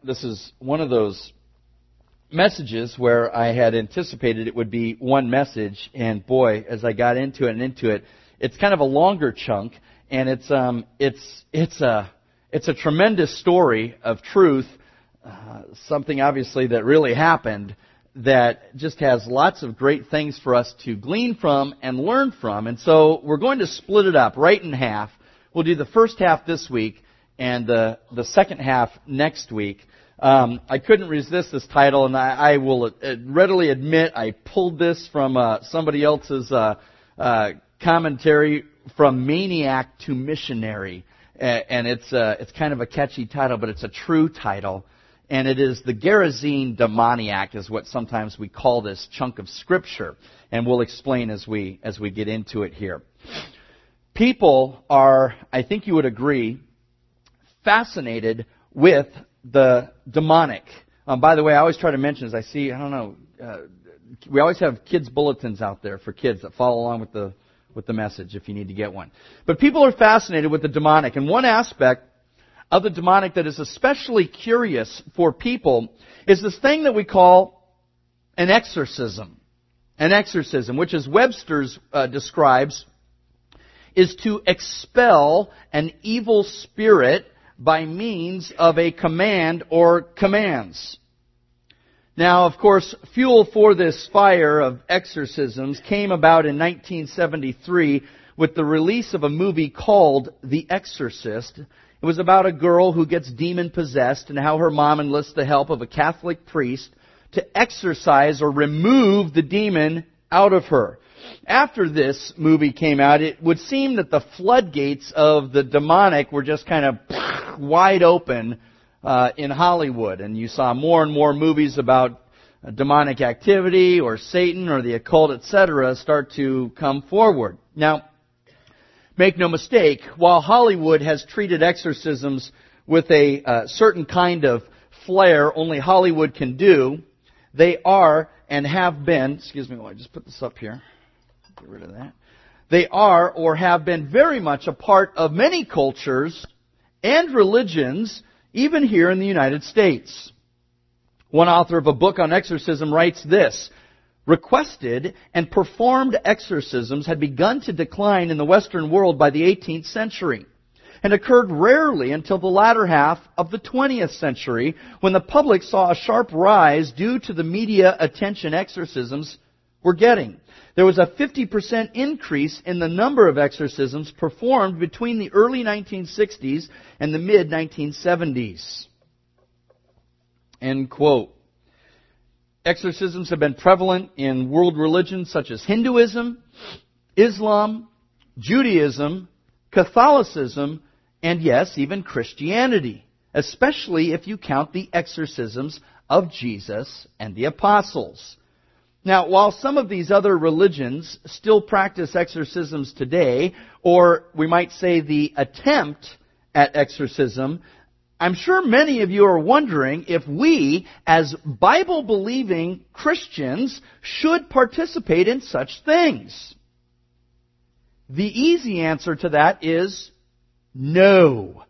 this is one of those messages where I had anticipated it would be one message, and boy, as I got into it, it's kind of a longer chunk, and it's a tremendous story of truth, something obviously that really happened that just has lots of great things for us to glean from and learn from. And so we're going to split it up right in half. We'll do the first half this week and the second half next week. I couldn't resist this title, and I will readily admit I pulled this from somebody else's commentary, From Maniac to Missionary. And it's kind of a catchy title, but it's a true title. And it is the Gerasene demoniac is what sometimes we call this chunk of Scripture. And we'll explain as we get into it here. People are, I think you would agree, fascinated with the demonic. By the way, I always try to mention, as I see, we always have kids' bulletins out there for kids that follow along with the message if you need to get one. But people are fascinated with the demonic. And one aspect of the demonic that is especially curious for people is this thing that we call an exorcism. An exorcism, which as Webster's describes, is to expel an evil spirit by means of a command or commands. Now, of course, fuel for this fire of exorcisms came about in 1973 with the release of a movie called The Exorcist. It was about a girl who gets demon-possessed and how her mom enlists the help of a Catholic priest to exorcise or remove the demon out of her. After this movie came out, it would seem that the floodgates of the demonic were just kind of wide open in Hollywood. And you saw more and more movies about demonic activity or Satan or the occult, etc., start to come forward. Now, make no mistake, while Hollywood has treated exorcisms with a certain kind of flair only Hollywood can do, they are and have been, excuse me while I just put this up here, get rid of that. They are or have been very much a part of many cultures and religions, even here in the United States. One author of a book on exorcism writes this: requested and performed exorcisms had begun to decline in the Western world by the 18th century and occurred rarely until the latter half of the 20th century, when the public saw a sharp rise due to the media attention exorcisms were getting. There was a 50% increase in the number of exorcisms performed between the early 1960s and the mid-1970s. End quote. Exorcisms have been prevalent in world religions such as Hinduism, Islam, Judaism, Catholicism, and yes, even Christianity, especially if you count the exorcisms of Jesus and the apostles. Now, while some of these other religions still practice exorcisms today, or we might say the attempt at exorcism, I'm sure many of you are wondering if we, as Bible-believing Christians, should participate in such things. The easy answer to that is no.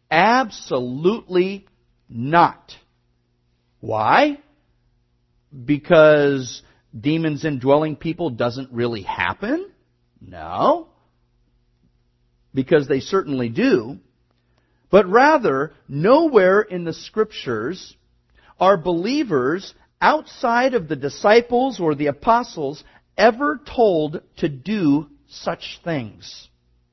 Absolutely not. Why? Because demons indwelling people doesn't really happen? No. Because they certainly do. But rather, nowhere in the Scriptures are believers outside of the disciples or the apostles ever told to do such things.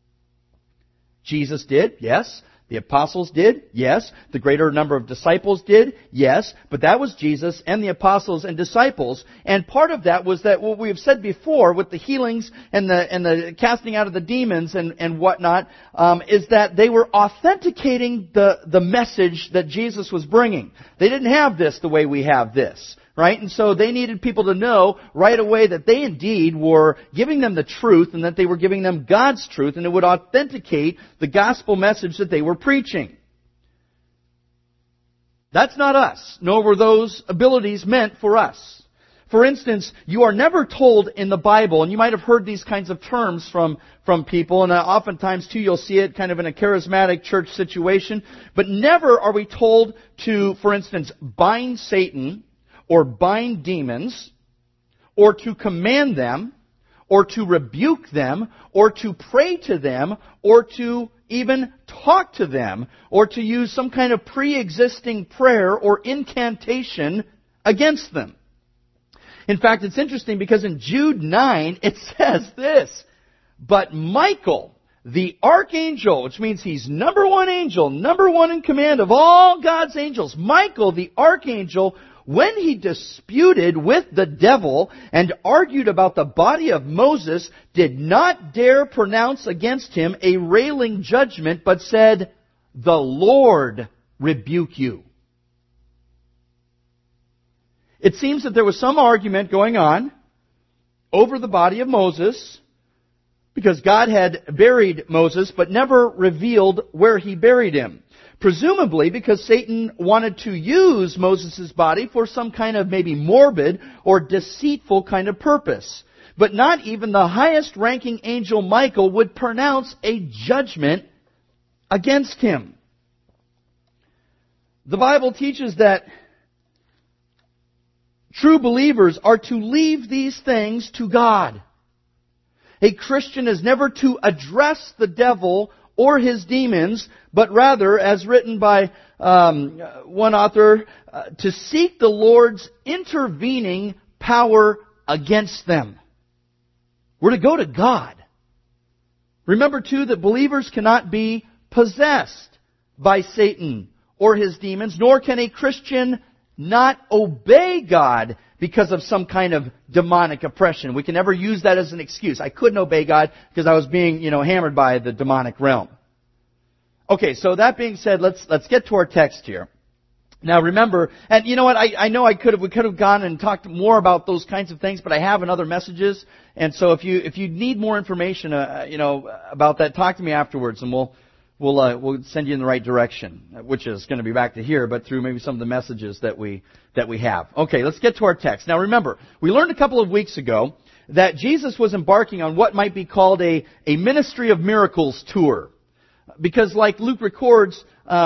Jesus did, yes. The apostles did, yes. The greater number of disciples did, yes. But that was Jesus and the apostles and disciples. And part of that was that what we've said before with the healings and the casting out of the demons and whatnot, is that they were authenticating the message that Jesus was bringing. They didn't have this the way we have this. Right? And so they needed people to know right away that they indeed were giving them the truth and that they were giving them God's truth, and it would authenticate the gospel message that they were preaching. That's not us, nor were those abilities meant for us. For instance, you are never told in the Bible, and you might have heard these kinds of terms from people, and oftentimes too you'll see it kind of in a charismatic church situation, but never are we told to, for instance, bind Satan, or bind demons, or to command them, or to rebuke them, or to pray to them, or to even talk to them, or to use some kind of pre-existing prayer or incantation against them. In fact, it's interesting because in Jude 9, it says this, "But Michael, the archangel," which means he's number one angel, number one in command of all God's angels, Michael, the archangel, when he disputed with the devil and argued about the body of Moses, did not dare pronounce against him a railing judgment, but said, "The Lord rebuke you." It seems that there was some argument going on over the body of Moses, because God had buried Moses, but never revealed where He buried him. Presumably because Satan wanted to use Moses' body for some kind of maybe morbid or deceitful kind of purpose. But not even the highest ranking angel Michael would pronounce a judgment against him. The Bible teaches that true believers are to leave these things to God. A Christian is never to address the devil or his demons, but rather, as written by one author, to seek the Lord's intervening power against them. We're to go to God. Remember, too, that believers cannot be possessed by Satan or his demons, nor can a Christian not obey God because of some kind of demonic oppression. We can never use that as an excuse. I couldn't obey God because I was being, hammered by the demonic realm. Okay, so that being said, let's get to our text here. Now remember, and you know what, I know we could have gone and talked more about those kinds of things, but I have in other messages, and so if you need more information, about that, talk to me afterwards, and we'll send you in the right direction, which is going to be back to here, but through maybe some of the messages that we have. Okay, let's get to our text. Now remember, we learned a couple of weeks ago that Jesus was embarking on what might be called a ministry of miracles tour. Because like Luke records,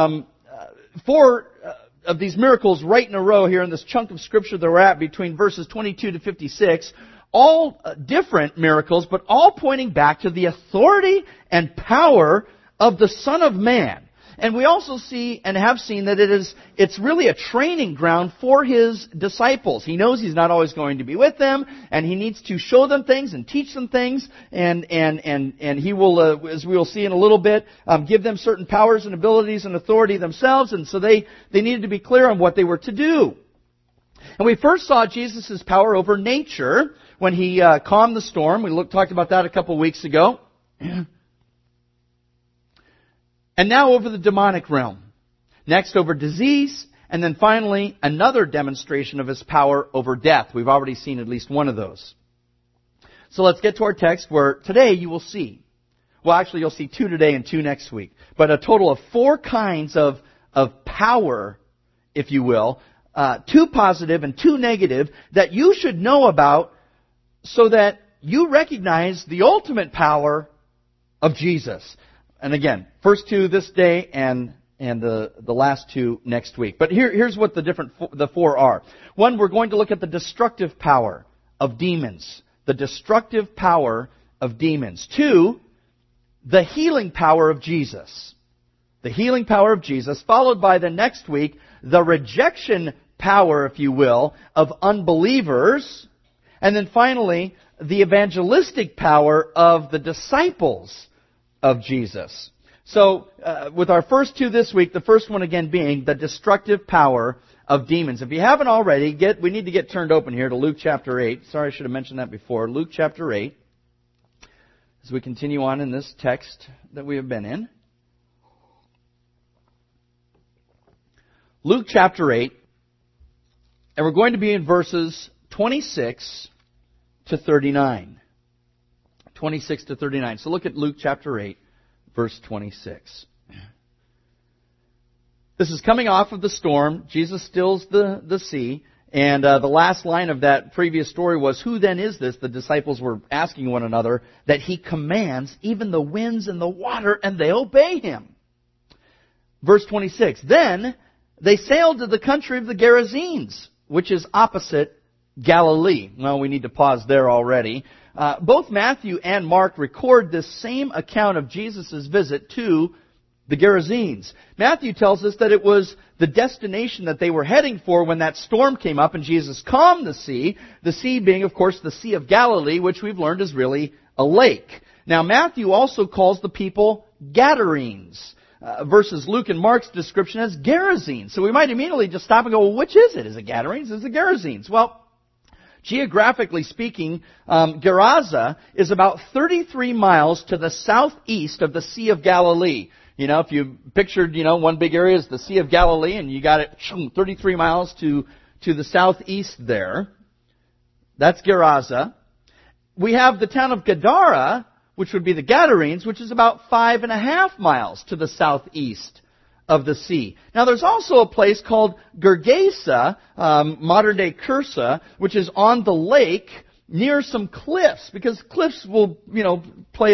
4 of these miracles right in a row here in this chunk of Scripture that we're at between verses 22 to 56, all different miracles, but all pointing back to the authority and power of the Son of Man. And we also see and have seen that it's really a training ground for His disciples. He knows He's not always going to be with them, and He needs to show them things and teach them things, and He will, as we will see in a little bit, give them certain powers and abilities and authority themselves, and so they needed to be clear on what they were to do. And we first saw Jesus' power over nature when He calmed the storm. We talked about that a couple of weeks ago. And now over the demonic realm. Next over disease. And then finally, another demonstration of His power over death. We've already seen at least one of those. So let's get to our text where today you will see. Well, actually you'll see 2 today and 2 next week. But a total of 4 kinds of power, if you will. 2 positive and 2 negative that you should know about so that you recognize the ultimate power of Jesus. And again, first 2 this day and the last 2 next week. But here's what the 4 are. 1, we're going to look at the destructive power of demons. The destructive power of demons. 2, the healing power of Jesus. The healing power of Jesus, followed by the next week, the rejection power, if you will, of unbelievers. And then finally, the evangelistic power of the disciples of Jesus. So, with our first 2 this week, the first one again being the destructive power of demons. If you haven't already, we need to get turned open here to Luke chapter 8. Sorry, I should have mentioned that before. Luke chapter 8. As we continue on in this text that we have been in. Luke chapter 8. And we're going to be in verses 26 to 39. 26 to 39. So look at Luke chapter 8, verse 26. This is coming off of the storm. Jesus stills the sea, And the last line of that previous story was, "Who then is this?" The disciples were asking one another, "that he commands even the winds and the water, and they obey him." Verse 26, "Then they sailed to the country of the Gerasenes, which is opposite Galilee." Well, we need to pause there already. Both Matthew and Mark record this same account of Jesus' visit to the Gerasenes. Matthew tells us that it was the destination that they were heading for when that storm came up and Jesus calmed the sea being, of course, the Sea of Galilee, which we've learned is really a lake. Now, Matthew also calls the people Gadarenes, versus Luke and Mark's description as Gerasenes. So we might immediately just stop and go, well, which is it? Is it Gadarenes? Is it Gerasenes? Well, geographically speaking, Gerasa is about 33 miles to the southeast of the Sea of Galilee. You know, if you pictured, one big area is the Sea of Galilee, and you got it 33 miles to the southeast there. That's Gerasa. We have the town of Gadara, which would be the Gadarenes, which is about 5.5 miles to the southeast of the sea. Now, there's also a place called Gergesa, modern-day Cursa, which is on the lake near some cliffs, because cliffs will, play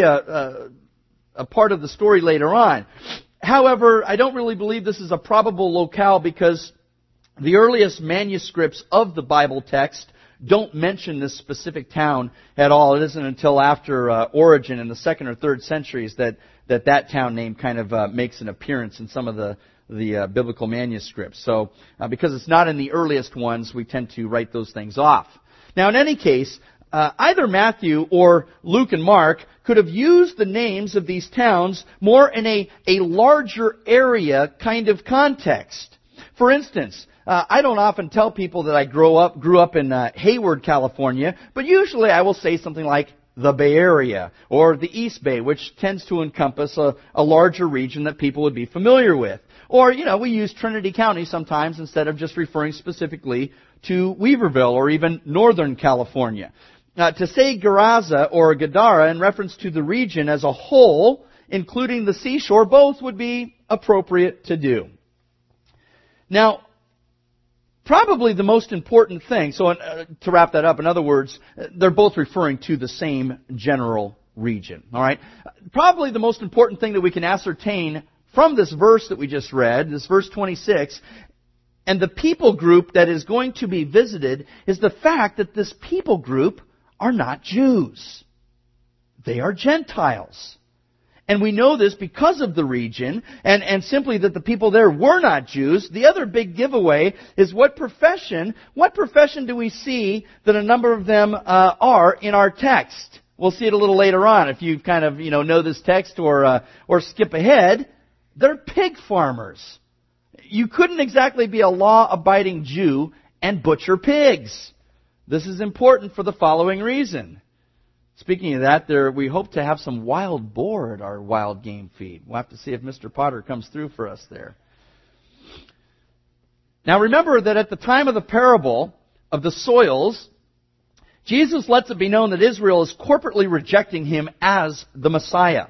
a part of the story later on. However, I don't really believe this is a probable locale because the earliest manuscripts of the Bible text don't mention this specific town at all. It isn't until after Origen in the 2nd or 3rd centuries that town name kind of makes an appearance in some of the biblical manuscripts. So, because it's not in the earliest ones, we tend to write those things off. Now, in any case, either Matthew or Luke and Mark could have used the names of these towns more in a larger area kind of context. For instance, I don't often tell people that I grew up in Hayward, California, but usually I will say something like the Bay Area or the East Bay, which tends to encompass a larger region that people would be familiar with. Or, we use Trinity County sometimes instead of just referring specifically to Weaverville or even Northern California. To say Gerasa or Gadara in reference to the region as a whole, including the seashore, both would be appropriate to do. Now, probably the most important thing, so to wrap that up, in other words, they're both referring to the same general region. All right? Probably the most important thing that we can ascertain from this verse that we just read, this verse 26, and the people group that is going to be visited, is the fact that this people group are not Jews. They are Gentiles. And we know this because of the region, and simply that the people there were not Jews. The other big giveaway is what profession do we see that a number of them are in our text? We'll see it a little later on if you kind of, know this text or skip ahead. They're pig farmers. You couldn't exactly be a law-abiding Jew and butcher pigs. This is important for the following reason. Speaking of that, we hope to have some wild boar at our wild game feed. We'll have to see if Mr. Potter comes through for us there. Now remember that at the time of the parable of the soils, Jesus lets it be known that Israel is corporately rejecting Him as the Messiah.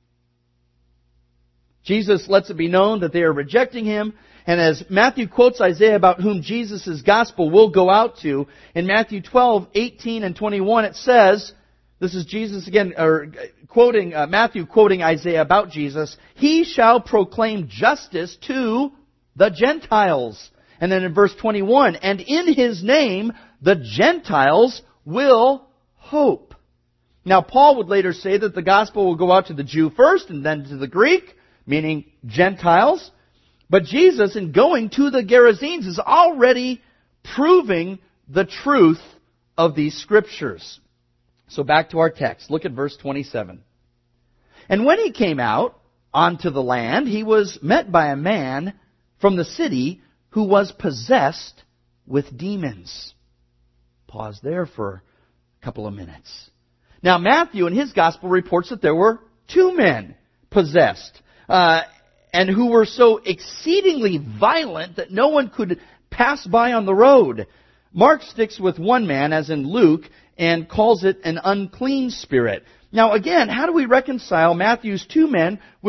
Jesus lets it be known that they are rejecting Him. And as Matthew quotes Isaiah about whom Jesus' gospel will go out to, in Matthew 12:18 and 21 it says, this is Jesus again, Matthew quoting Isaiah about Jesus, "He shall proclaim justice to the Gentiles." And then in verse 21, "And in His name the Gentiles will hope." Now Paul would later say that the gospel will go out to the Jew first and then to the Greek, meaning Gentiles. But Jesus, in going to the Gerasenes, is already proving the truth of these scriptures. So back to our text. Look at verse 27. "And when He came out onto the land, He was met by a man from the city who was possessed with demons." Pause there for a couple of minutes. Now Matthew in his gospel reports that there were 2 men possessed, and who were so exceedingly violent that no one could pass by on the road. Mark sticks with 1 man, as in Luke, and calls it an unclean spirit. Now again, how do we reconcile Matthew's 2 men with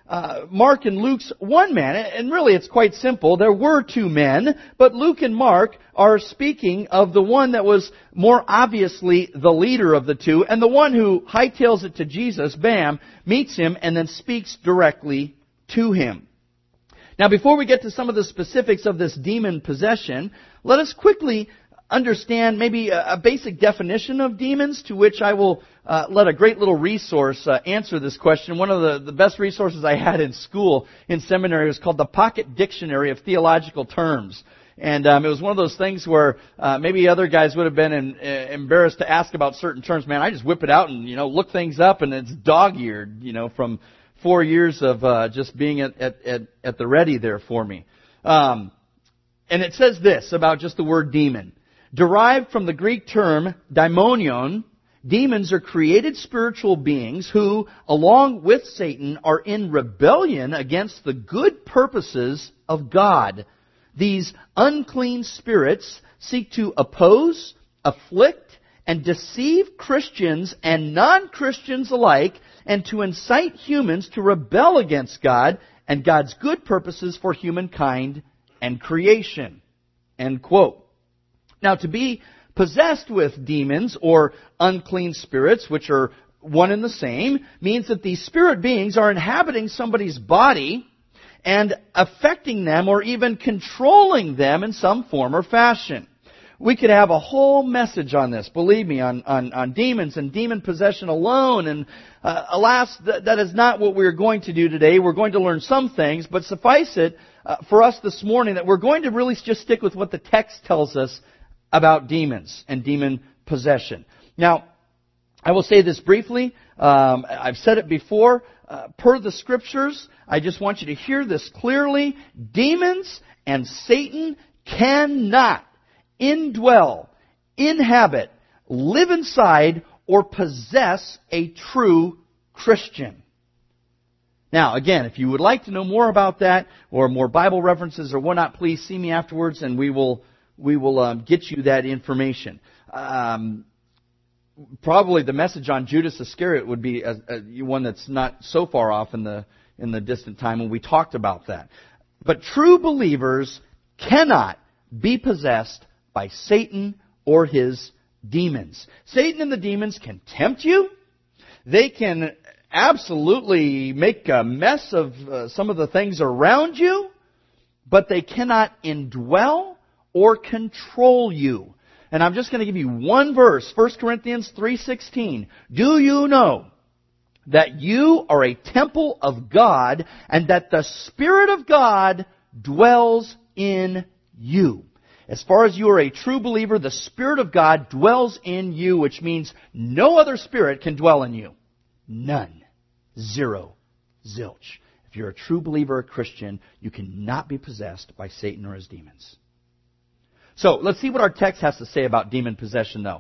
Mark and Luke's one man, and really it's quite simple. There were two men, but Luke and Mark are speaking of the one that was more obviously the leader of the two, and the one who hightails it to Jesus, bam, meets him and then speaks directly to him. Now, before we get to some of the specifics of this demon possession, let us quickly understand maybe a basic definition of demons, to which I will let a great little resource answer this question. One of the best resources I had in school, in seminary, was called the Pocket Dictionary of Theological Terms. And it was one of those things where maybe other guys would have been embarrassed to ask about certain terms. Man, I just whip it out and, look things up, and it's dog-eared, from 4 years of just being at the ready there for me. And it says this about just the word demon. Derived from the Greek term daimonion, demons are created spiritual beings who, along with Satan, are in rebellion against the good purposes of God. These unclean spirits seek to oppose, afflict, and deceive Christians and non-Christians alike, and to incite humans to rebel against God and God's good purposes for humankind and creation. End quote. Now, to be possessed with demons or unclean spirits, which are one and the same, means that these spirit beings are inhabiting somebody's body and affecting them or even controlling them in some form or fashion. We could have a whole message on this, believe me, on demons and demon possession alone. And alas, that is not what we're going to do today. We're going to learn some things, but suffice it for us this morning that we're going to really just stick with what the text tells us about demons and demon possession. Now, I will say this briefly. I've said it before. Per the Scriptures, I just want you to hear this clearly. Demons and Satan cannot indwell, inhabit, live inside, or possess a true Christian. Now, again, if you would like to know more about that, or more Bible references or whatnot, please see me afterwards, and we will get you that information. Probably the message on Judas Iscariot would be one that's not so far off in the distant time when we talked about that. But true believers cannot be possessed by Satan or his demons. Satan and the demons can tempt you. They can absolutely make a mess of some of the things around you, but they cannot indwell or control you. And I'm just going to give you one verse, 1 Corinthians 3:16. Do you know that you are a temple of God and that the Spirit of God dwells in you? As far as you are a true believer, the Spirit of God dwells in you, which means no other spirit can dwell in you. None. Zero. Zilch. If you're a true believer, a Christian, you cannot be possessed by Satan or his demons. So, let's see what our text has to say about demon possession, though.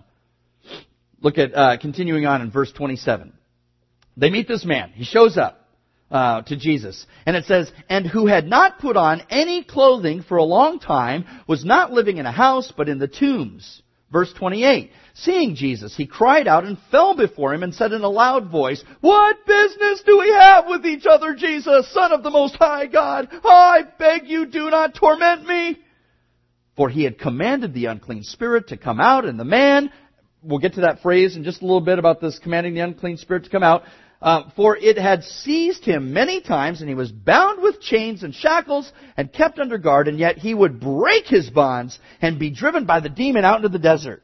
Look at, continuing on in verse 27. They meet this man. He shows up to Jesus. And it says, and who had not put on any clothing for a long time, was not living in a house, but in the tombs. Verse 28. Seeing Jesus, he cried out and fell before him and said in a loud voice, What business do we have with each other, Jesus, Son of the Most High God? I beg you, do not torment me. For he had commanded the unclean spirit to come out, and the man, we'll get to that phrase in just a little bit about this commanding the unclean spirit to come out, for it had seized him many times, and he was bound with chains and shackles and kept under guard, and yet he would break his bonds and be driven by the demon out into the desert.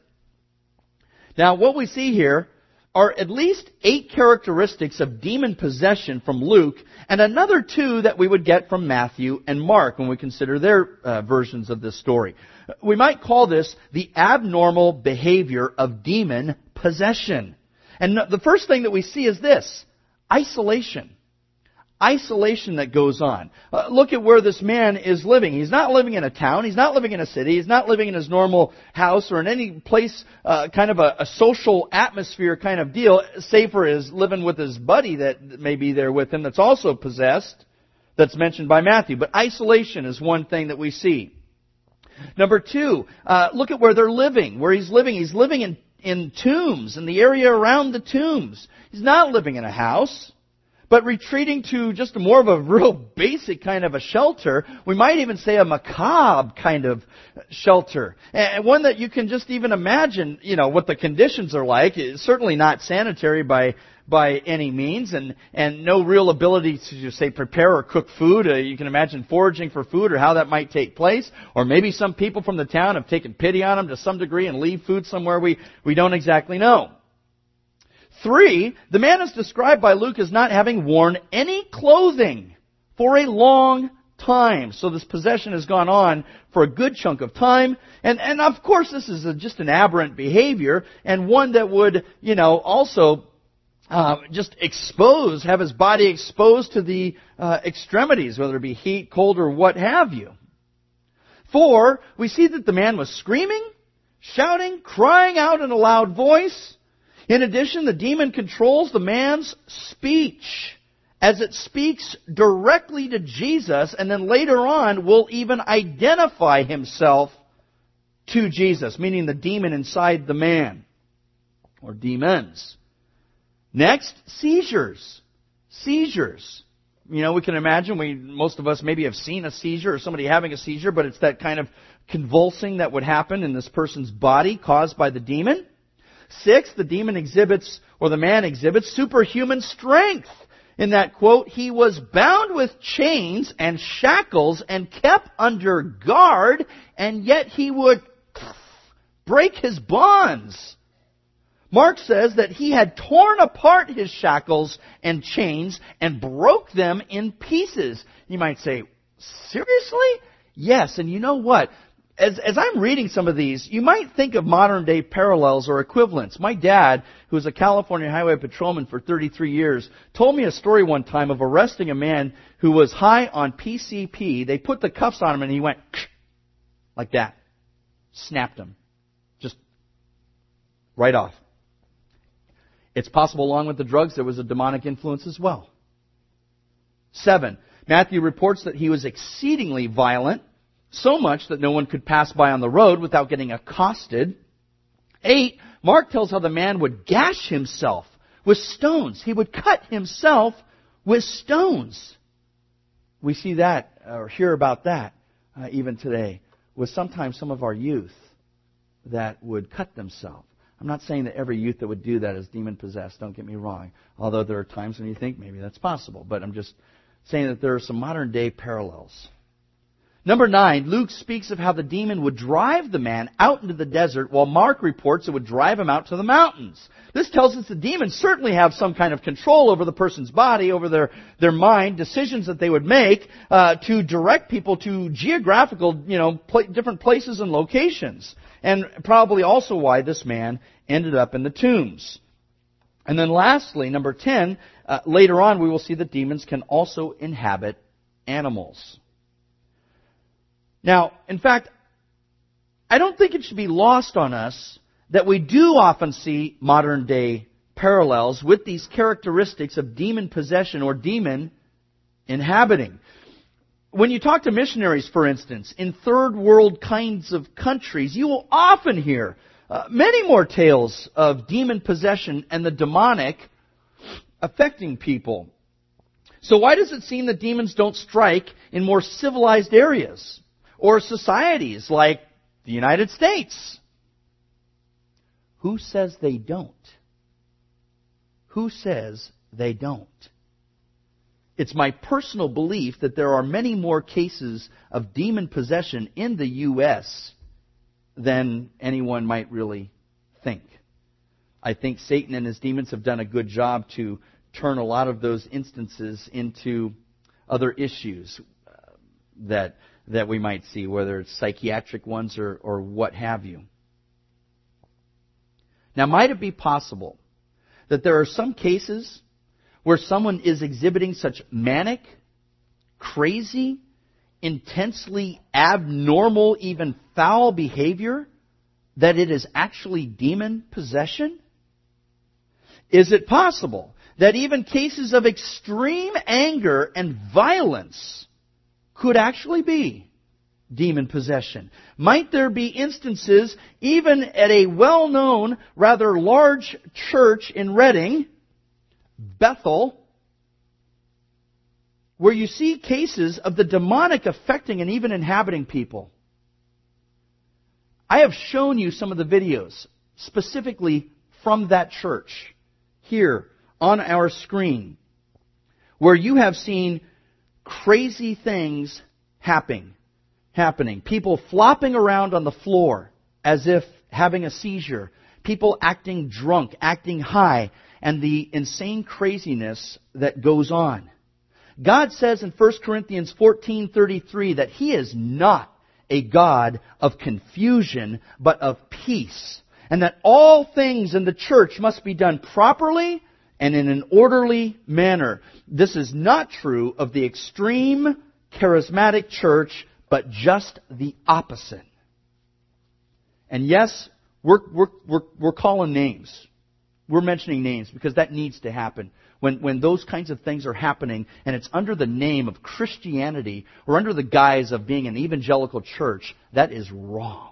Now, what we see here are at least 8 characteristics of demon possession from Luke, and another 2 that we would get from Matthew and Mark when we consider their versions of this story. We might call this the abnormal behavior of demon possession. And the first thing that we see is this: isolation. Isolation that goes on. Look at where this man is living. He's not living in a town. He's not living in a city. He's not living in his normal house or in any place, kind of a social atmosphere kind of deal, save for his living with his buddy that may be there with him that's also possessed, that's mentioned by Matthew. But isolation is one thing that we see. Number 2, look at where they're living, where he's living. He's living in tombs, in the area around the tombs. He's not living in a house. but retreating to just more of a real basic kind of a shelter. We might even say a macabre kind of shelter. And one that you can just even imagine, what the conditions are like. It's certainly not sanitary by any means, and no real ability to, say, prepare or cook food. You can imagine foraging for food or how that might take place. Or maybe some people from the town have taken pity on them to some degree and leave food somewhere we don't exactly know. 3, the man is described by Luke as not having worn any clothing for a long time. So this possession has gone on for a good chunk of time. And of course this is just an aberrant behavior, and one that would, also just have his body exposed to the extremities, whether it be heat, cold, or what have you. 4, we see that the man was screaming, shouting, crying out in a loud voice. In addition, the demon controls the man's speech as it speaks directly to Jesus, and then later on will even identify himself to Jesus, meaning the demon inside the man, or demons. Next, seizures. Seizures. We can imagine, most of us maybe have seen a seizure or somebody having a seizure, but it's that kind of convulsing that would happen in this person's body caused by the demon. 6, the man exhibits superhuman strength. In that quote, he was bound with chains and shackles and kept under guard, and yet he would break his bonds. Mark says that he had torn apart his shackles and chains and broke them in pieces. You might say, seriously? Yes, and you know what? As I'm reading some of these, you might think of modern day parallels or equivalents. My dad, who was a California highway patrolman for 33 years, told me a story one time of arresting a man who was high on PCP. They put the cuffs on him and he went like that. Snapped him. Just right off. It's possible along with the drugs there was a demonic influence as well. 7, Matthew reports that he was exceedingly violent, so much that no one could pass by on the road without getting accosted. 8, Mark tells how the man would gash himself with stones. He would cut himself with stones. We see that, or hear about that, even today, with sometimes some of our youth that would cut themselves. I'm not saying that every youth that would do that is demon-possessed, don't get me wrong. Although there are times when you think maybe that's possible. But I'm just saying that there are some modern-day parallels. Number 9, Luke speaks of how the demon would drive the man out into the desert, while Mark reports it would drive him out to the mountains. This tells us the demons certainly have some kind of control over the person's body, over their mind, decisions that they would make to direct people to geographical, different places and locations. And probably also why this man ended up in the tombs. And then lastly, number 10, later on we will see that demons can also inhabit animals. Now, in fact, I don't think it should be lost on us that we do often see modern day parallels with these characteristics of demon possession or demon inhabiting. When you talk to missionaries, for instance, in third world kinds of countries, you will often hear many more tales of demon possession and the demonic affecting people. So why does it seem that demons don't strike in more civilized areas or societies like the United States? Who says they don't? Who says they don't? It's my personal belief that there are many more cases of demon possession in the U.S. than anyone might really think. I think Satan and his demons have done a good job to turn a lot of those instances into other issues that we might see, whether it's psychiatric ones or what have you. Now, might it be possible that there are some cases where someone is exhibiting such manic, crazy, intensely abnormal, even foul behavior that it is actually demon possession? Is it possible that even cases of extreme anger and violence could actually be demon possession? Might there be instances, even at a well-known, rather large church in Reading, Bethel, where you see cases of the demonic affecting and even inhabiting people. I have shown you some of the videos specifically from that church here on our screen, where you have seen crazy things happening. People flopping around on the floor as if having a seizure. People acting drunk, acting high, and the insane craziness that goes on. God says in 1 Corinthians 14:33 that He is not a God of confusion, but of peace. And that all things in the church must be done properly and in an orderly manner. This is not true of the extreme charismatic church, but just the opposite. And yes, we're calling names. We're mentioning names because that needs to happen. When those kinds of things are happening and it's under the name of Christianity or under the guise of being an evangelical church, that is wrong.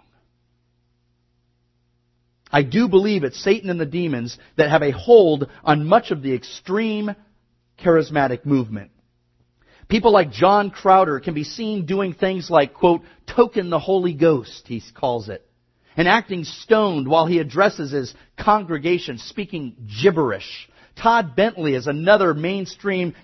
I do believe it's Satan and the demons that have a hold on much of the extreme charismatic movement. People like John Crowder can be seen doing things like, quote, token the Holy Ghost, he calls it, and acting stoned while he addresses his congregation, speaking gibberish. Todd Bentley is another extreme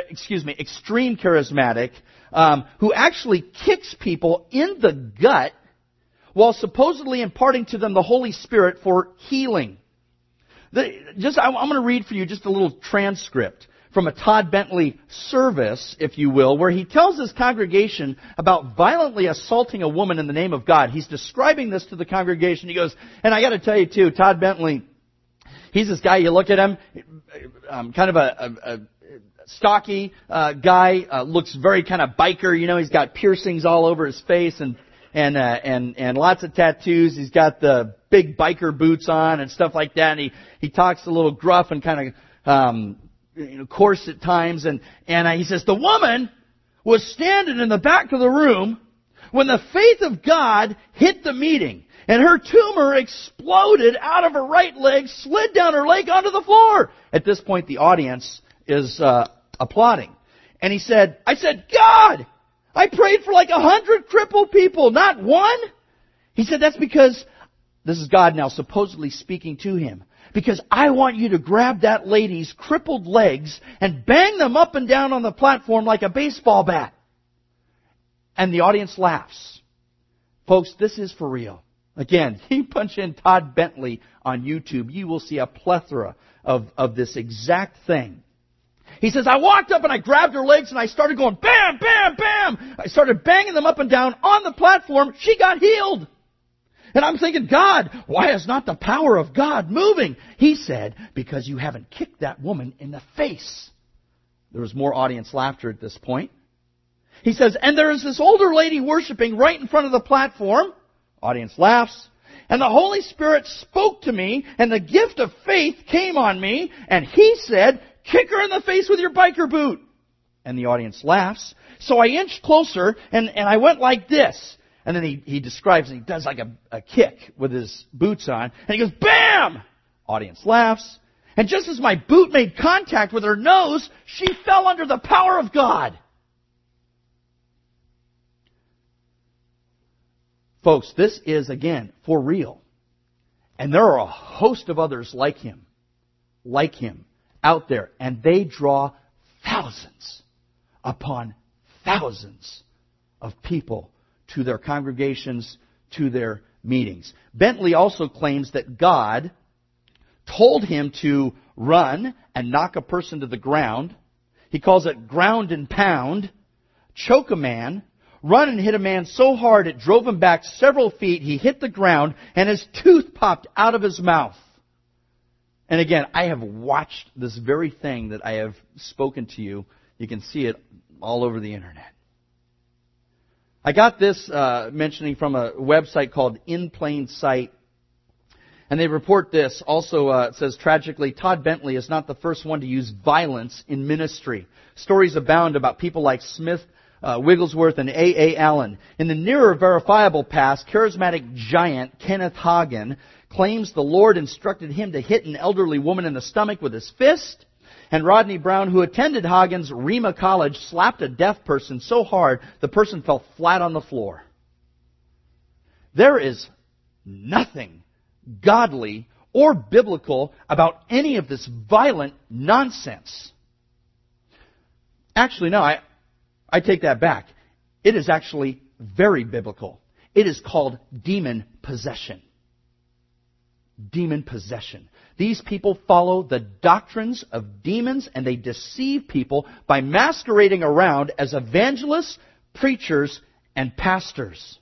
charismatic who actually kicks people in the gut while supposedly imparting to them the Holy Spirit for healing. I'm going to read for you just a little transcript from a Todd Bentley service, if you will, where he tells his congregation about violently assaulting a woman in the name of God. He's describing this to the congregation. He goes, and I got to tell you too, Todd Bentley, he's this guy, you look at him, kind of a stocky guy, looks very kind of biker, you know, he's got piercings all over his face and lots of tattoos. He's got the big biker boots on and stuff like that. And he talks a little gruff and kind of coarse at times. And he says, the woman was standing in the back of the room when the faith of God hit the meeting. And her tumor exploded out of her right leg, slid down her leg onto the floor. At this point, the audience is applauding. And I said, God, I prayed for like 100 crippled people, not one. He said, that's because, this is God now supposedly speaking to him, because I want you to grab that lady's crippled legs and bang them up and down on the platform like a baseball bat. And the audience laughs. Folks, this is for real. Again, you punch in Todd Bentley on YouTube, you will see a plethora of this exact thing. He says, I walked up and I grabbed her legs and I started going bam, bam, bam. I started banging them up and down on the platform. She got healed. And I'm thinking, God, why is not the power of God moving? He said, because you haven't kicked that woman in the face. There was more audience laughter at this point. He says, and there is this older lady worshiping right in front of the platform. Audience laughs. And the Holy Spirit spoke to me and the gift of faith came on me. And He said, kick her in the face with your biker boot. And the audience laughs. So I inched closer and I went like this. And then he describes and he does like a kick with his boots on. And he goes, bam! Audience laughs. And just as my boot made contact with her nose, she fell under the power of God. Folks, this is, again, for real. And there are a host of others like him out there. And they draw thousands upon thousands of people to their congregations, to their meetings. Bentley also claims that God told him to run and knock a person to the ground. He calls it ground and pound, choke a man, run and hit a man so hard it drove him back several feet. He hit the ground and his tooth popped out of his mouth. And again, I have watched this very thing that I have spoken to you. You can see it all over the internet. I got this mentioning from a website called In Plain Sight. And they report this. Also, it says, tragically, Todd Bentley is not the first one to use violence in ministry. Stories abound about people like Smith, Wigglesworth, and A. Allen. In the nearer verifiable past, charismatic giant Kenneth Hagin claims the Lord instructed him to hit an elderly woman in the stomach with his fist. And Rodney Brown, who attended Hagen's Rima College, slapped a deaf person so hard the person fell flat on the floor. There is nothing godly or biblical about any of this violent nonsense. Actually, no, I take that back. It is actually very biblical. It is called demon possession. Demon possession. These people follow the doctrines of demons, and they deceive people by masquerading around as evangelists, preachers, and pastors.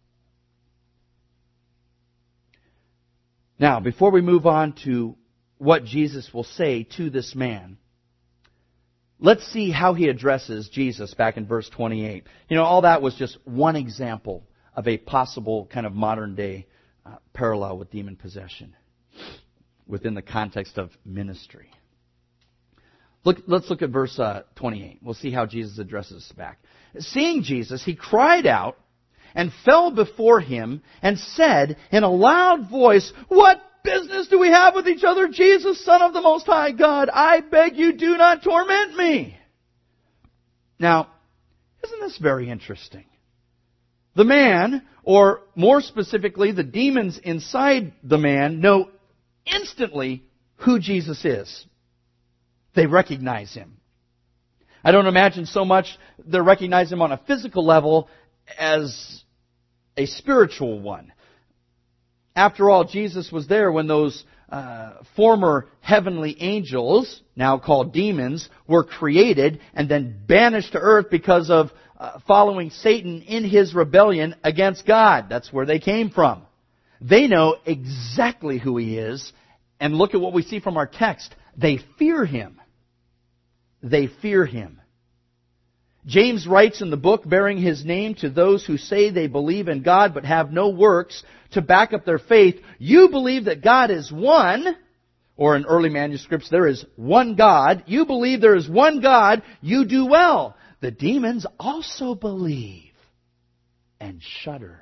Now, before we move on to what Jesus will say to this man, let's see how he addresses Jesus back in verse 28. All that was just one example of a possible kind of modern day parallel with demon possession within the context of ministry. Let's look at verse 28. We'll see how Jesus addresses this back. Seeing Jesus, he cried out and fell before him and said in a loud voice, "What business do we have with each other, Jesus, Son of the Most High God? I beg you, do not torment me." Now, isn't this very interesting? The man, or more specifically, the demons inside the man, know instantly who Jesus is. They recognize him. I don't imagine so much they recognize him on a physical level as a spiritual one. After all, Jesus was there when those former heavenly angels, now called demons, were created and then banished to earth because of following Satan in his rebellion against God. That's where they came from. They know exactly who he is. And look at what we see from our text. They fear him. They fear him. James writes in the book bearing his name to those who say they believe in God but have no works to back up their faith, "You believe that God is one," or in early manuscripts, "there is one God. You believe there is one God. You do well. The demons also believe and shudder."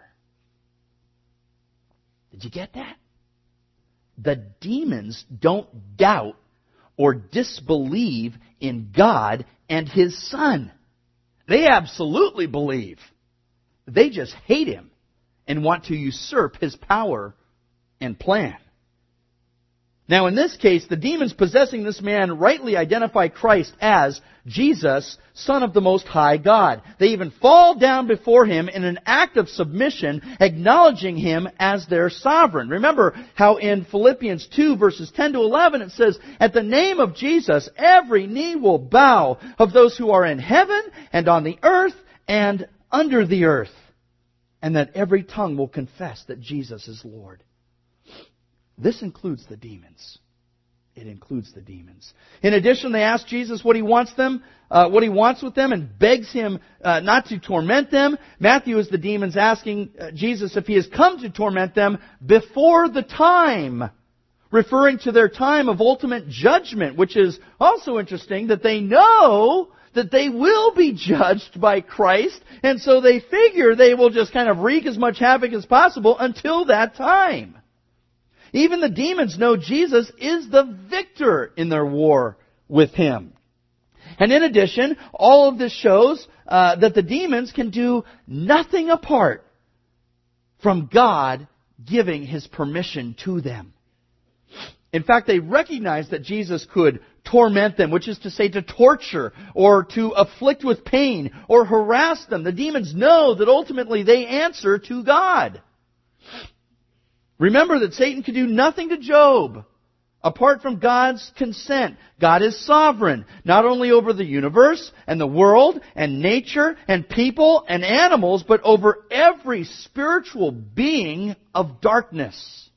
Did you get that? The demons don't doubt or disbelieve in God and His Son. They absolutely believe. They just hate Him and want to usurp His power and plan. Now in this case, the demons possessing this man rightly identify Christ as Jesus, Son of the Most High God. They even fall down before Him in an act of submission, acknowledging Him as their sovereign. Remember how in Philippians 2 verses 10 to 11 it says, "At the name of Jesus, every knee will bow of those who are in heaven and on the earth and under the earth, and that every tongue will confess that Jesus is Lord." This includes the demons. It includes the demons. In addition, they ask Jesus what He wants with them, and begs Him not to torment them. Matthew is the demons asking Jesus if He has come to torment them before the time, referring to their time of ultimate judgment, which is also interesting that they know that they will be judged by Christ, and so they figure they will just kind of wreak as much havoc as possible until that time. Even the demons know Jesus is the victor in their war with Him. And in addition, all of this shows that the demons can do nothing apart from God giving His permission to them. In fact, they recognize that Jesus could torment them, which is to say to torture or to afflict with pain or harass them. The demons know that ultimately they answer to God. Remember that Satan could do nothing to Job apart from God's consent. God is sovereign, not only over the universe and the world and nature and people and animals, but over every spiritual being of darkness.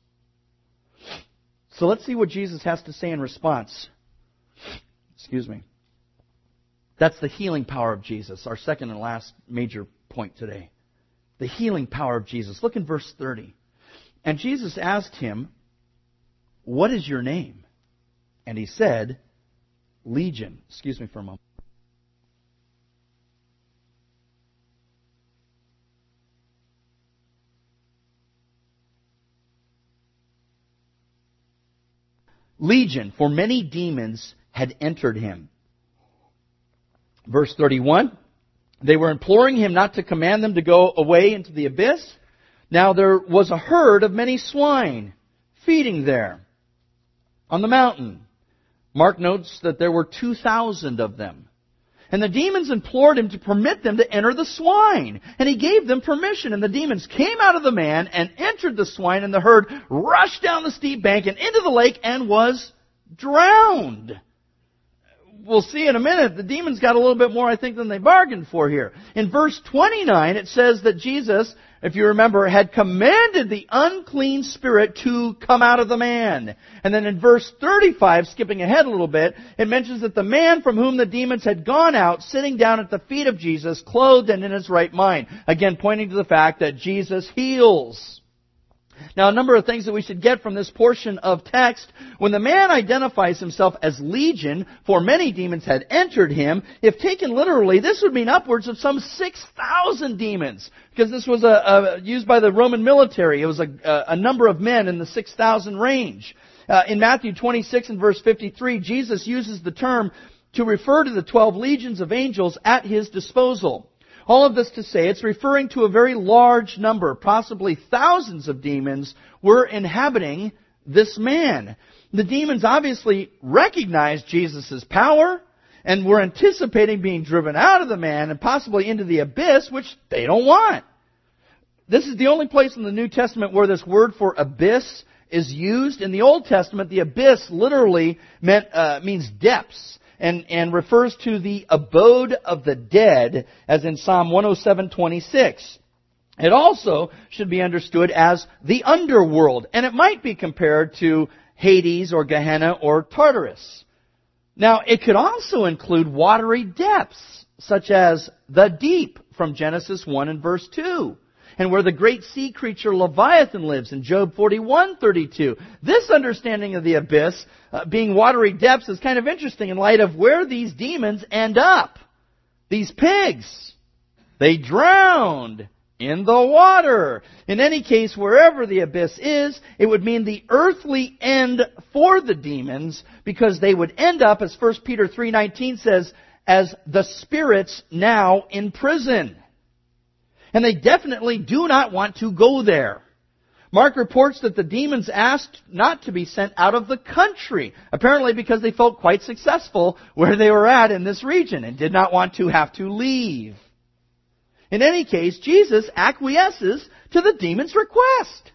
So let's see what Jesus has to say in response. Excuse me. That's the healing power of Jesus, our second and last major point today. The healing power of Jesus. Look in verse 30. "And Jesus asked him, 'What is your name?' And he said, 'Legion.'" Excuse me for a moment. "Legion, for many demons had entered him. Verse 31, they were imploring him not to command them to go away into the abyss. Now there was a herd of many swine feeding there on the mountain. Mark notes that there were 2,000 of them. And the demons implored him to permit them to enter the swine. And he gave them permission. And the demons came out of the man and entered the swine. And the herd rushed down the steep bank and into the lake and was drowned. We'll see in a minute, the demons got a little bit more, I think, than they bargained for here. In verse 29, it says that Jesus, if you remember, had commanded the unclean spirit to come out of the man. And then in verse 35, skipping ahead a little bit, it mentions that the man from whom the demons had gone out, sitting down at the feet of Jesus, clothed and in his right mind. Again, pointing to the fact that Jesus heals. Now, a number of things that we should get from this portion of text. When the man identifies himself as legion, for many demons had entered him, if taken literally, this would mean upwards of some 6,000 demons. Because this was used by the Roman military. It was a number of men in the 6,000 range. In Matthew 26 and verse 53, Jesus uses the term to refer to the 12 legions of angels at his disposal. All of this to say, it's referring to a very large number, possibly thousands of demons, were inhabiting this man. The demons obviously recognized Jesus' power and were anticipating being driven out of the man and possibly into the abyss, which they don't want. This is the only place in the New Testament where this word for abyss is used. In the Old Testament, the abyss literally means depths. And refers to the abode of the dead, as in Psalm 107:26. It also should be understood as the underworld, and it might be compared to Hades or Gehenna or Tartarus. Now, it could also include watery depths, such as the deep from Genesis 1 and verse 2. And where the great sea creature Leviathan lives in Job 41:32. This understanding of the abyss being watery depths is kind of interesting in light of where these demons end up. These pigs, they drowned in the water. In any case, wherever the abyss is, it would mean the earthly end for the demons, because they would end up, as 1 Peter 3:19 says, as the spirits now in prison. And they definitely do not want to go there. Mark reports that the demons asked not to be sent out of the country, apparently because they felt quite successful where they were at in this region and did not want to have to leave. In any case, Jesus acquiesces to the demons' request.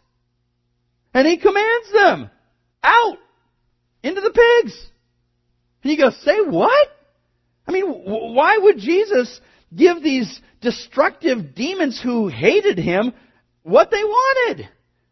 And He commands them out into the pigs. And you go, say what? I mean, why would Jesus give these destructive demons who hated Him what they wanted?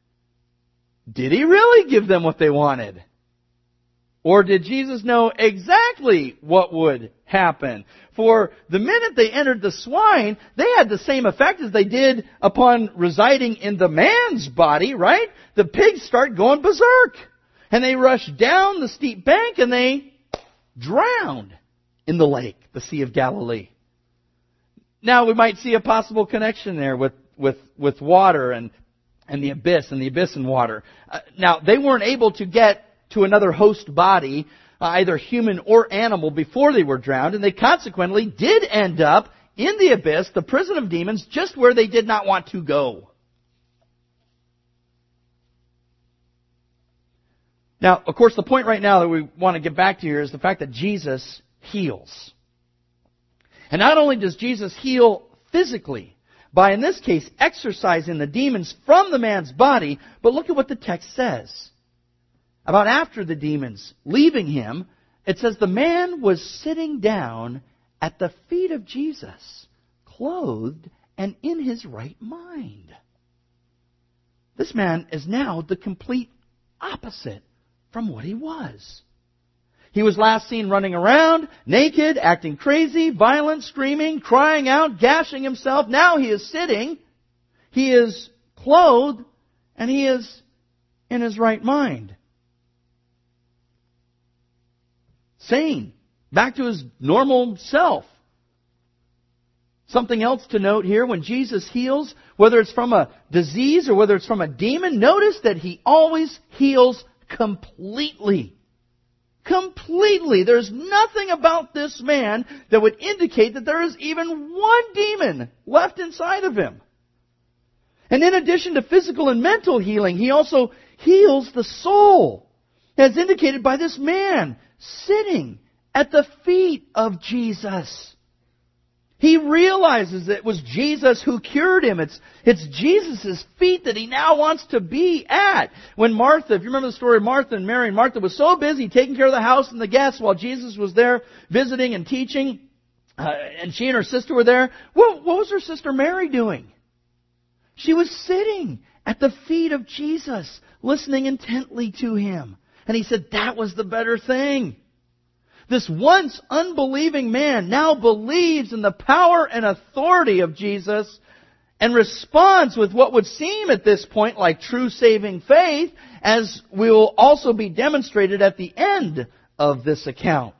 Did He really give them what they wanted? Or did Jesus know exactly what would happen? For the minute they entered the swine, they had the same effect as they did upon residing in the man's body, right? The pigs start going berserk. And they rush down the steep bank and they drowned in the lake, the Sea of Galilee. Now we might see a possible connection there with water and the abyss and water. Now they weren't able to get to another host body, either human or animal, before they were drowned, and they consequently did end up in the abyss, the prison of demons, just where they did not want to go. Now, of course, the point right now that we want to get back to here is the fact that Jesus heals. And not only does Jesus heal physically, by, in this case, exorcising the demons from the man's body, but look at what the text says. About after the demons leaving him, it says the man was sitting down at the feet of Jesus, clothed and in his right mind. This man is now the complete opposite from what he was. He was last seen running around, naked, acting crazy, violent, screaming, crying out, gashing himself. Now he is sitting, he is clothed, and he is in his right mind. Sane, back to his normal self. Something else to note here, when Jesus heals, whether it's from a disease or whether it's from a demon, notice that He always heals completely. completely. There's nothing about this man that would indicate that there is even one demon left inside of him. And in addition to physical and mental healing, he also heals the soul, as indicated by this man sitting at the feet of Jesus. He realizes that it was Jesus who cured him. It's Jesus' feet that he now wants to be at. When Martha, if you remember the story of Martha and Mary, and Martha was so busy taking care of the house and the guests while Jesus was there visiting and teaching, and she and her sister were there, what was her sister Mary doing? She was sitting at the feet of Jesus, listening intently to him. And he said that was the better thing. This once unbelieving man now believes in the power and authority of Jesus and responds with what would seem at this point like true saving faith, as will also be demonstrated at the end of this account.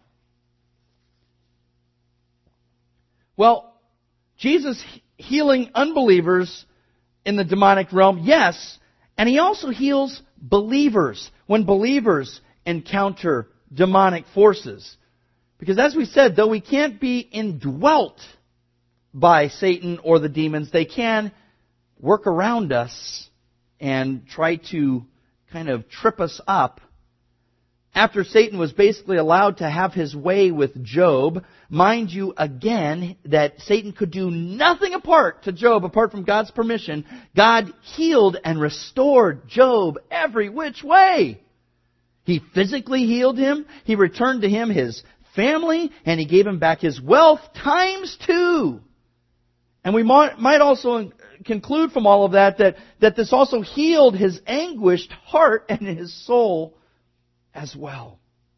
Well, Jesus healing unbelievers in the demonic realm, yes, and He also heals believers when believers encounter demonic forces. Because as we said, though we can't be indwelt by Satan or the demons, they can work around us and try to kind of trip us up. After Satan was basically allowed to have his way with Job, mind you again that Satan could do nothing apart from God's permission, God healed and restored Job every which way. He physically healed him, He returned to him his family, and He gave him back his wealth times 2. And we might also conclude from all of that this also healed his anguished heart and his soul as well.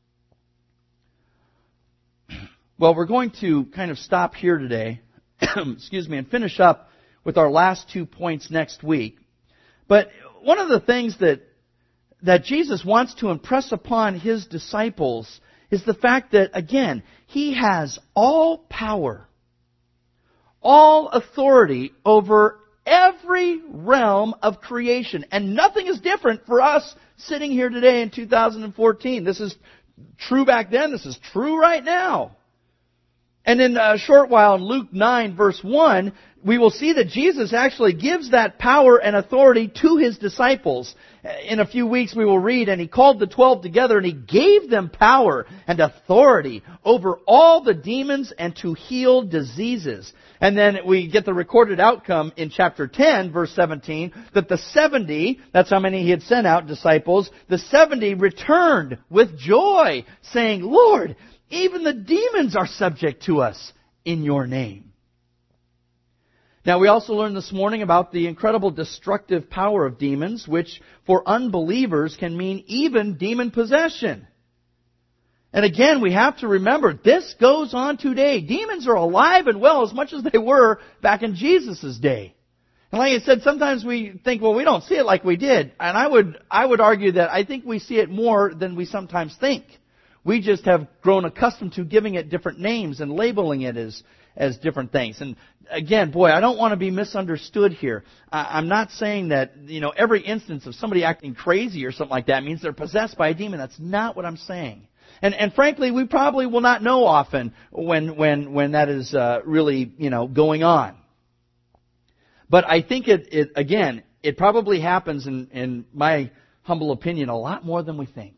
Well, we're going to kind of stop here today, and finish up with our last 2 points next week. But one of the things that Jesus wants to impress upon His disciples is the fact that, again, He has all power, all authority over every realm of creation. And nothing is different for us sitting here today in 2014. This is true back then. This is true right now. And in a short while, in Luke 9, verse 1, we will see that Jesus actually gives that power and authority to His disciples. In a few weeks we will read, and He called the 12 together, and He gave them power and authority over all the demons and to heal diseases. And then we get the recorded outcome in chapter 10, verse 17, that the 70, that's how many He had sent out, disciples, the 70 returned with joy, saying, Lord, even the demons are subject to us in Your name. Now, we also learned this morning about the incredible destructive power of demons, which for unbelievers can mean even demon possession. And again, we have to remember, this goes on today. Demons are alive and well as much as they were back in Jesus' day. And like I said, sometimes we think, well, we don't see it like we did. And I would argue that I think we see it more than we sometimes think. We just have grown accustomed to giving it different names and labeling it as different things. And again, boy, I don't want to be misunderstood here. I'm not saying that, every instance of somebody acting crazy or something like that means they're possessed by a demon. That's not what I'm saying. And frankly, we probably will not know often when that is really, going on. But I think it probably happens, in my humble opinion, a lot more than we think.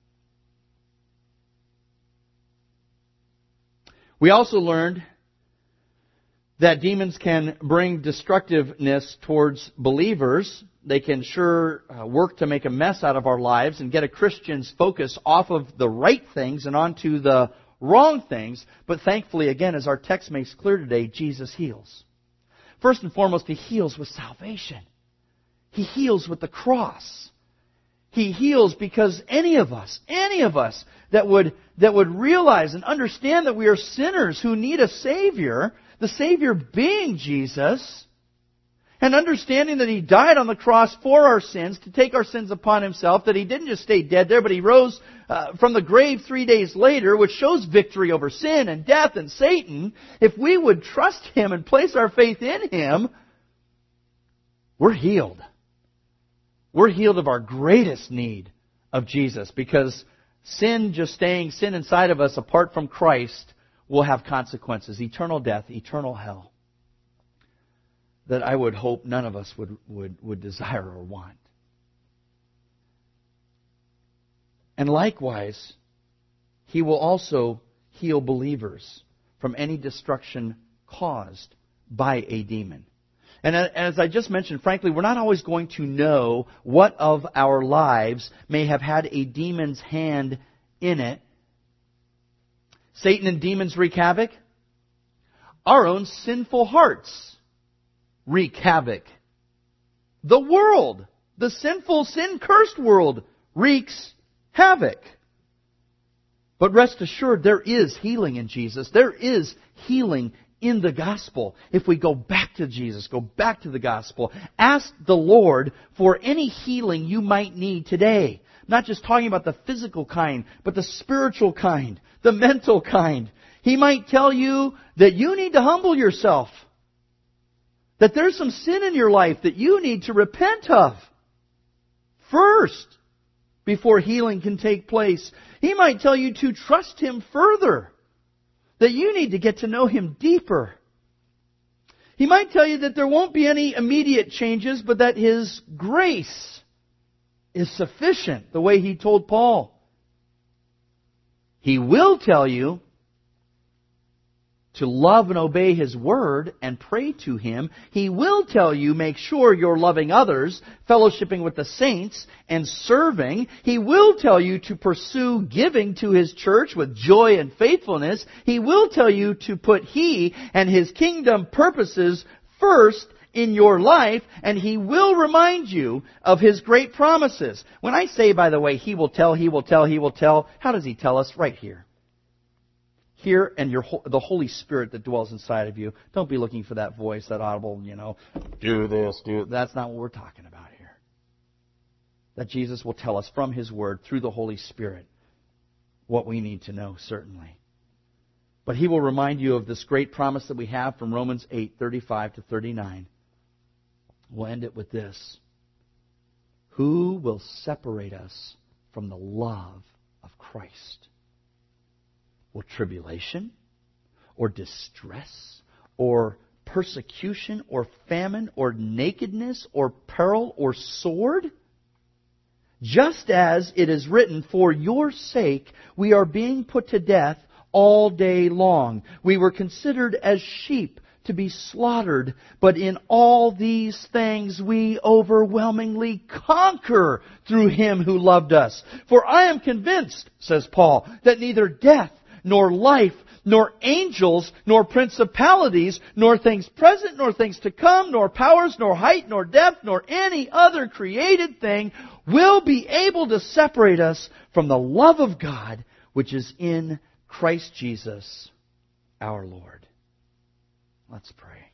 We also learned that demons can bring destructiveness towards believers. They can sure work to make a mess out of our lives and get a Christian's focus off of the right things and onto the wrong things. But thankfully, again, as our text makes clear today, Jesus heals. First and foremost, He heals with salvation. He heals with the cross. He heals because any of us that would realize and understand that we are sinners who need a Savior, the Savior being Jesus, and understanding that He died on the cross for our sins, to take our sins upon Himself, that He didn't just stay dead there, but He rose from the grave 3 days later, which shows victory over sin and death and Satan. If we would trust Him and place our faith in Him, we're healed. We're healed of our greatest need of Jesus, because Sin, just staying sin inside of us apart from Christ, will have consequences. Eternal death, eternal hell. That I would hope none of us would desire or want. And likewise, He will also heal believers from any destruction caused by a demon. And as I just mentioned, frankly, we're not always going to know what of our lives may have had a demon's hand in it. Satan and demons wreak havoc. Our own sinful hearts wreak havoc. The world, the sinful, sin-cursed world, wreaks havoc. But rest assured, there is healing in Jesus. There is healing in the gospel. If we go back to Jesus, go back to the gospel, ask the Lord for any healing you might need today. I'm not just talking about the physical kind, but the spiritual kind, the mental kind. He might tell you that you need to humble yourself. That there's some sin in your life that you need to repent of first before healing can take place. He might tell you to trust Him further. That you need to get to know Him deeper. He might tell you that there won't be any immediate changes, but that His grace is sufficient, the way He told Paul. He will tell you to love and obey His Word and pray to Him. He will tell you, make sure you're loving others, fellowshipping with the saints, and serving. He will tell you to pursue giving to His church with joy and faithfulness. He will tell you to put He and His kingdom purposes first in your life, and He will remind you of His great promises. When I say, by the way, He will tell, He will tell, He will tell, how does He tell us? Right here. Here and the Holy Spirit that dwells inside of you. Don't be looking for that voice, that audible, do this, do... That's not what we're talking about here. That Jesus will tell us from His Word, through the Holy Spirit, what we need to know, certainly. But He will remind you of this great promise that we have from Romans 8:35 to 39. We'll end it with this. Who will separate us from the love of Christ? Will tribulation, or distress, or persecution, or famine, or nakedness, or peril, or sword? Just as it is written, for your sake we are being put to death all day long. We were considered as sheep to be slaughtered, but in all these things we overwhelmingly conquer through Him who loved us. For I am convinced, says Paul, that neither death, nor life, nor angels, nor principalities, nor things present, nor things to come, nor powers, nor height, nor depth, nor any other created thing will be able to separate us from the love of God, which is in Christ Jesus, our Lord. Let's pray.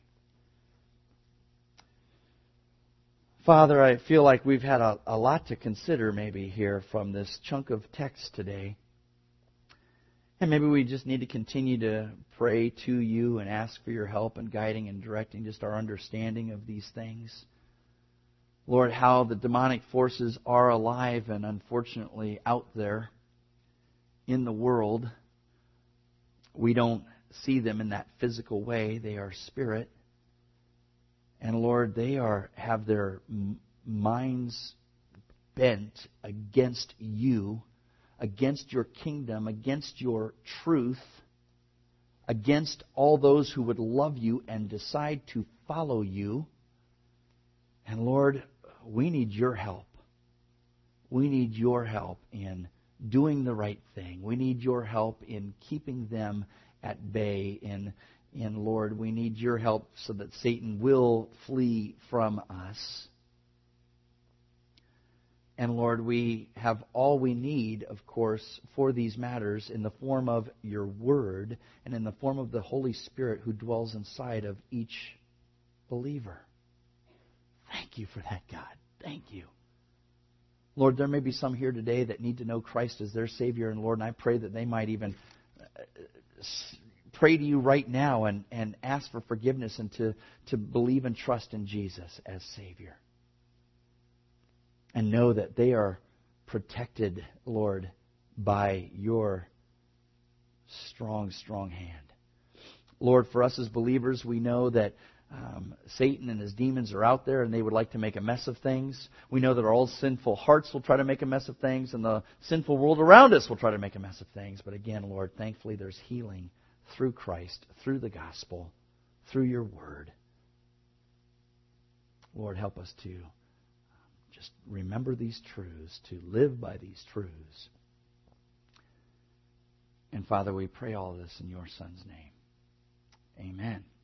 Father, I feel like we've had a lot to consider maybe here from this chunk of text today. And maybe we just need to continue to pray to You and ask for Your help and guiding and directing just our understanding of these things. Lord, how the demonic forces are alive and unfortunately out there in the world. We don't see them in that physical way. They are spirit. And Lord, they have their minds bent against You, against Your kingdom, against Your truth, against all those who would love You and decide to follow You. And Lord, we need Your help. We need Your help in doing the right thing. We need Your help in keeping them at bay. And Lord, we need Your help so that Satan will flee from us. And Lord, we have all we need, of course, for these matters in the form of Your Word and in the form of the Holy Spirit who dwells inside of each believer. Thank You for that, God. Thank You. Lord, there may be some here today that need to know Christ as their Savior and Lord, and I pray that they might even pray to You right now and ask for forgiveness and to believe and trust in Jesus as Savior. And know that they are protected, Lord, by your strong, strong hand. Lord, for us as believers, we know that Satan and his demons are out there and they would like to make a mess of things. We know that our old sinful hearts will try to make a mess of things and the sinful world around us will try to make a mess of things. But again, Lord, thankfully there's healing through Christ, through the gospel, through your word. Lord, help us to just remember these truths, to live by these truths. And Father, we pray all this in your Son's name. Amen.